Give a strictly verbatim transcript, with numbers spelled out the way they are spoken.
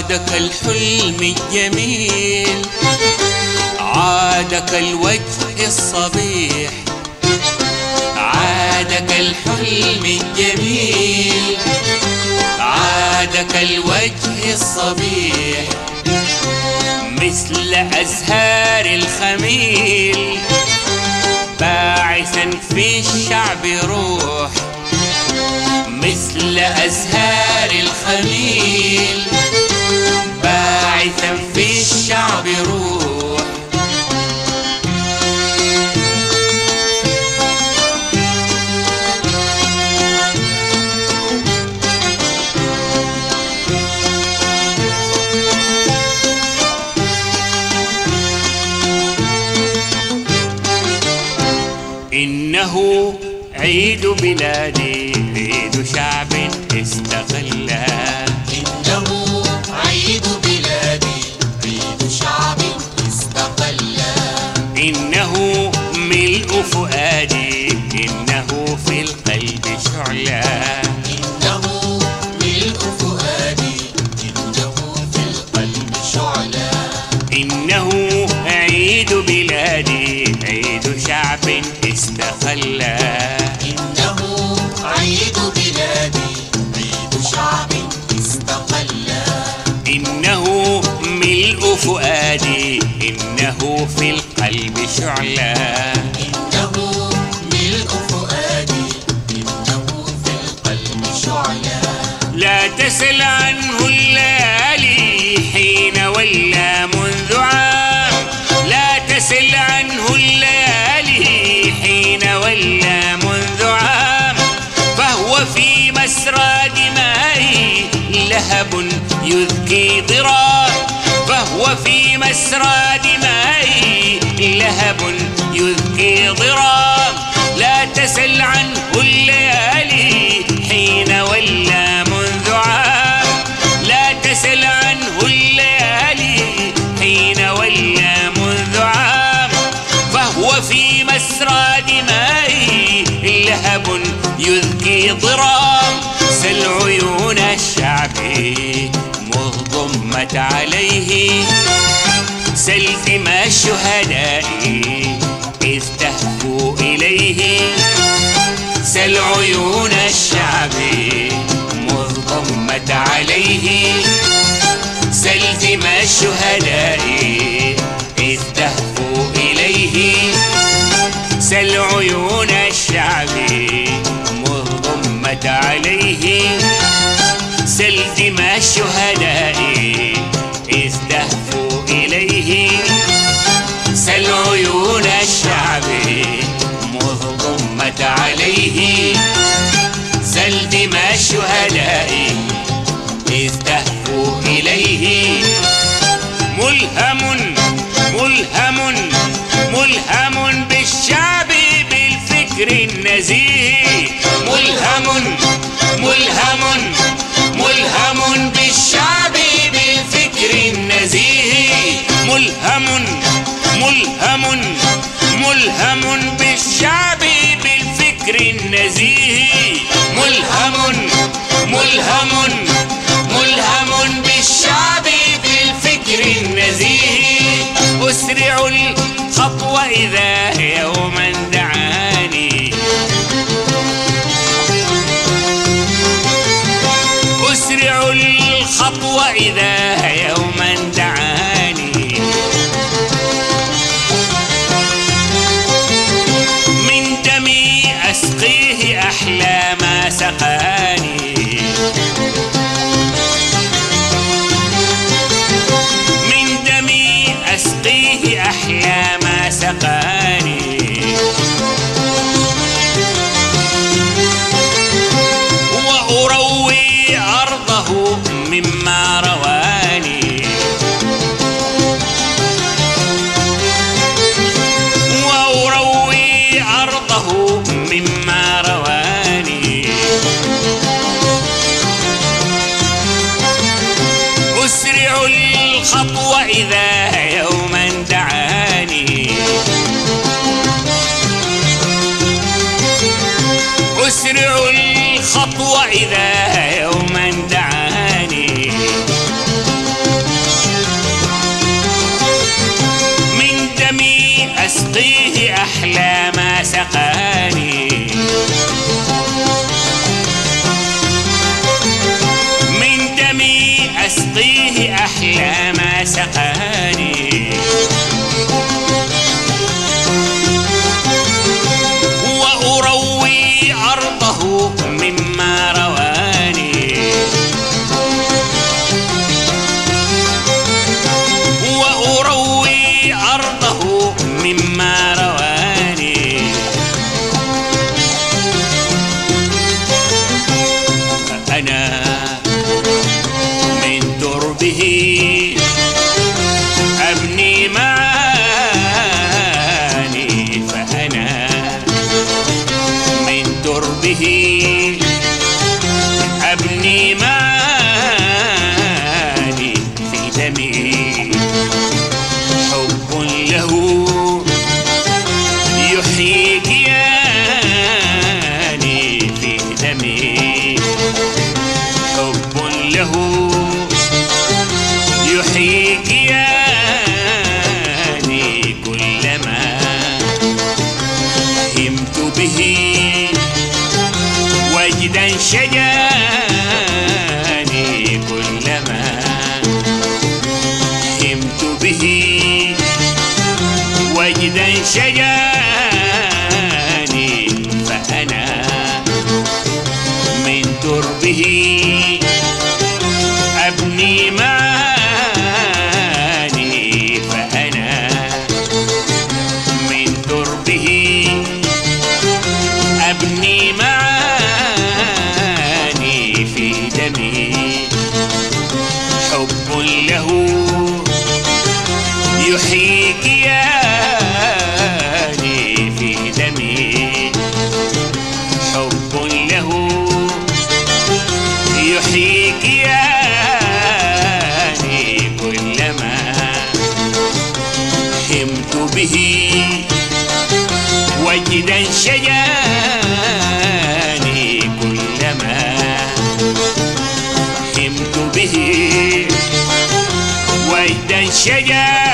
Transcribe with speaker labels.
Speaker 1: عادك الحلم الجميل، عادك الوجه الصبيح، عادك الحلم الجميل، عادك الوجه الصبيح، مثل أزهار الخميل باعثا في الشعب روح، مثل أزهار الخميل باعثا في الشعب روح. إنه عيد بلادي، عيد شعب استغلها،
Speaker 2: إنه عيد بلادي، عيد شعب استقلها،
Speaker 1: إنه ملء فؤادي، إنه في القلب شعلة،
Speaker 2: إنه ملء فؤادي، إنه في القلب شعلة،
Speaker 1: إنه عيد بلادي، عيد شعب استقلها،
Speaker 2: إنه عيد بلادي، عيد شعب استقلها،
Speaker 1: إنه ملء فؤادي، إنه في القلب شعلة،
Speaker 2: إنه ملء فؤادي، إنه في القلب شعلة،
Speaker 1: لا تسل عنه الليالي حين ولى منذ عام، لا تسل عنه الليالي حين ولى منذ عام، فهو في مسرى دمائي لهب يذكي ضرام، فهو في مسرى دمائي لهب يذكي ضرام، لا تسل عنه الليالي حين ولى منذ عام، لا تسل عنه الليالي حين ولى منذ عام، فهو في مسرى دمائي لهب يذكي ضرام، سل عيون الشعب مذ ضمت عليه، سل دماء الشهداء إذ تهفو إليه، سل عيون الشعب مذ ضمت عليه، سل دماء الشهداء إذ تهفو إليه، سل عيون الشعب مذ ضمت عليه، سل دماء الشهداء إذ تهفو إليه، سل عيون الشعب مذ ضمت عليه، سل دماء الشهداء إذ تهفو إليه، ملهم ملهم ملهم بالشعب بالفكر النزيه، ملهم ملهم ملهم بالشعب بالفكر النزيه، ملهم ملهم ملهم بالشعب بالفكر النزيه، ملهم ملهم ملهم بالشعب بالفكر النزيه، أسرع الخطوة إذا يوما دعاني، أسرع الخطوة إذا يوما دعاني، من دمي أسقيه أحلى ما سقاني، من دمي أسقيه أحلى ما سقاني، وأروي أرضه مما رواني، وأروي أرضه مما رواني، أسرع الخطوة إذا يوما دعاني، أسرع الخطوة إذا يوما دعاني، أسقيه أحلى ما سقاني وأروي أرضه مما رواني وأروي أرضه مما رواني أنا من دربه أبني معاني فأنا من دربه أبني معاني في دمي حب له يحيي كياني في دمي حب له يحيي كياني كلما همت به وجدا شجاني كلما همت به وجدا شجاني فأنا من دربه أبني معاني فأنا من دربه أبني معاني في دمي حب له يحيي كياني في دمي حب له يحيي كياني كلما همت به وجدا شجاني كلما همت به وجدا شجاني